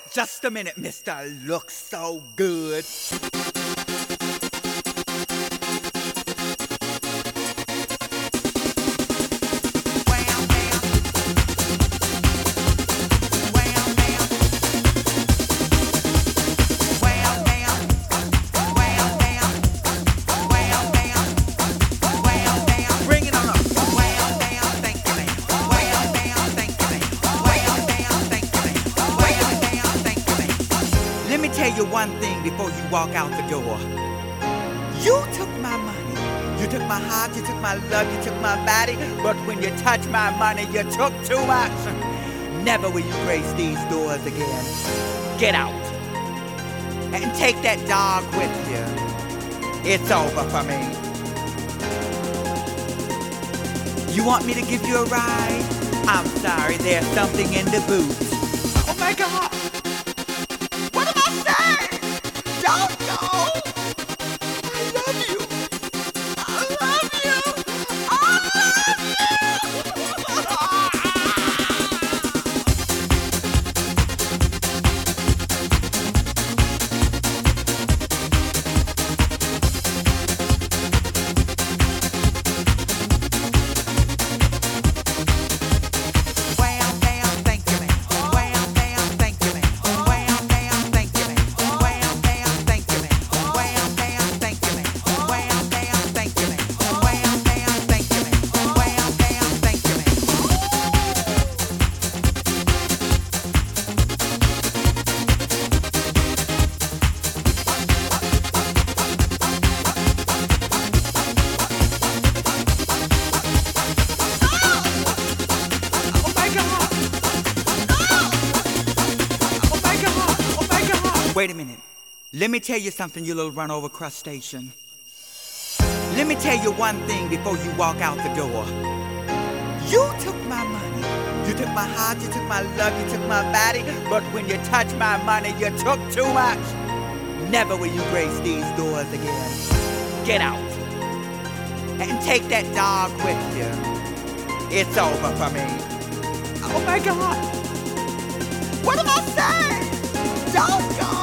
Just a minute, mister. Looks so good. Let me tell you one thing before you walk out the door. You took my money, you took my heart, you took my love, you took my body. But when you touch my money, you took too much. Never will you grace these doors again. Get out and take that dog with you. It's over for me. You want me to give you a ride? I'm sorry, there's something in the boot. Oh my God! Don't go! I love you! I love you! I love Wait a minute. Let me tell you something, you little run-over crustacean. Let me tell you one thing before you walk out the door. You took my money. You took my heart, you took my love, you took my body. But when you touch my money, you took too much. Never will you grace these doors again. Get out and take that dog with you. It's over for me. Oh my God! What am I saying? Don't go!